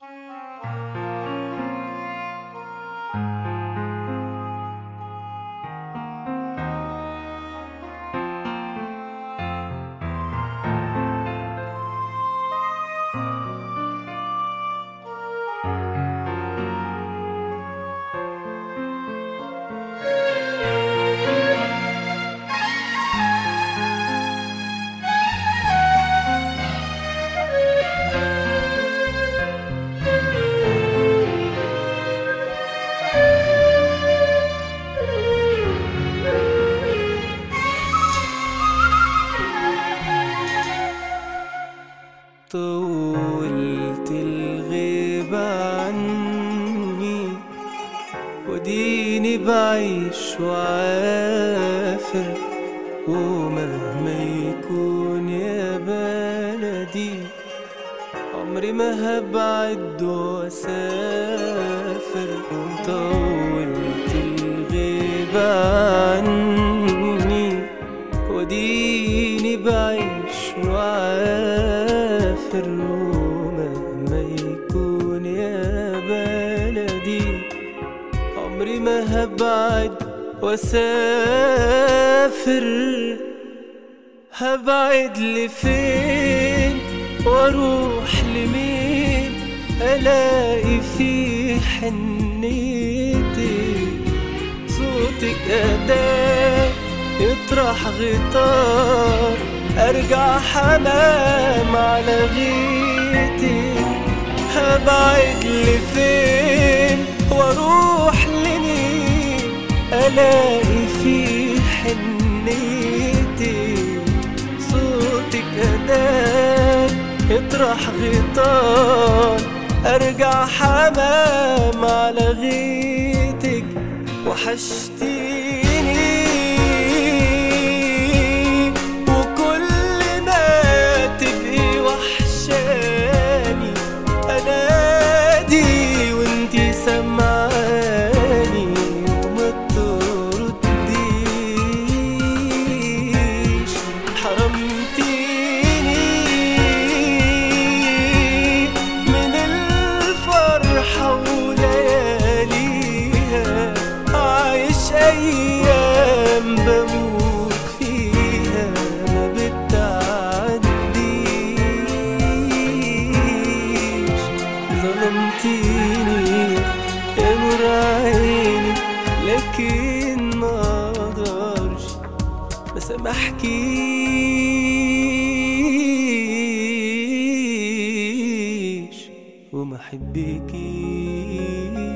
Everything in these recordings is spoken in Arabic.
طولت الغيبة عني وديني بعيش وعافر، ومهما يكون يا بلدي عمري ما هبعد واسافر. طولت الغيبة عني وديني بعيش وعافر، ومهما يكون يا بلدي عمري ما هبعد واسافر. هبعد لفين واروح لمين الاقي في حنيتي صوتك أداة يطرح غطار، ارجع حمام على غيتك. هبعد لفين واروح لمين الاقي في حنيتي صوتك أداة يطرح غطار، ارجع حمام على غيتك. وحشتيني وكل ما تبقي وحشاني انادي وانتي سمعاني وما ترديش. حرمتيني من الفرحة ولياليها، عايش أيام بموت فيها ما بتعديش. ظلمتيني يا نور عيني لكن ما اقدرش ما سامحكيش وما احبكيش.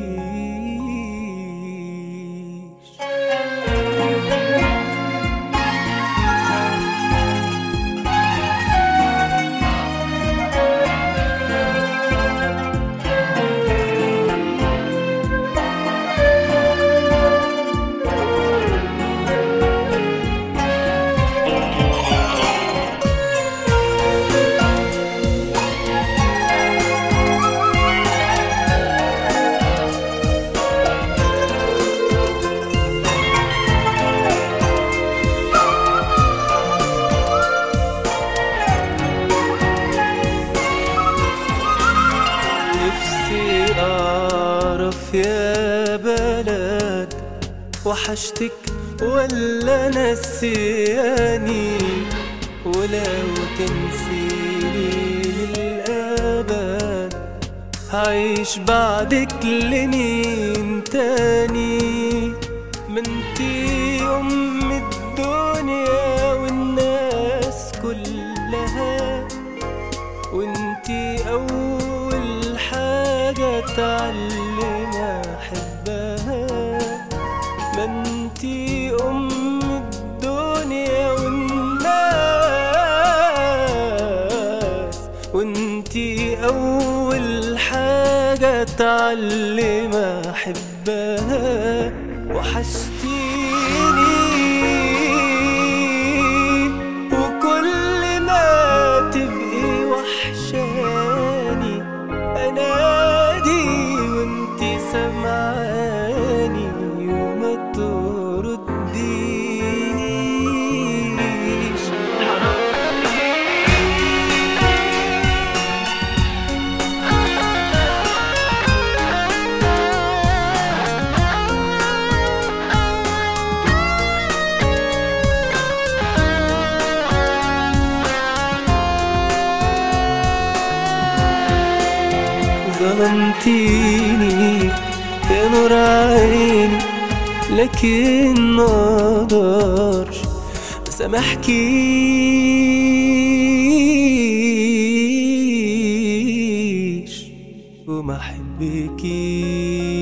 نفسي أعرف يا بلد وحشتك ولا نسياني، ولو تنسيني للأبد هعيش بعدك لمين تاني. ما انتي أم الدنيا والناس كلها، وانتي أول حاجة اتعلم أحبها. ما انتي أم الدنيا والناس، وانتي أول حاجة اتعلم أحبها. وحشتيني وكل ما تبقي وحشاني انادي وانتي سمعاني وما ترديش. ظلمتيني يا نور عيني، لكن ما اقدرش مسامحكيش وما احبكيش.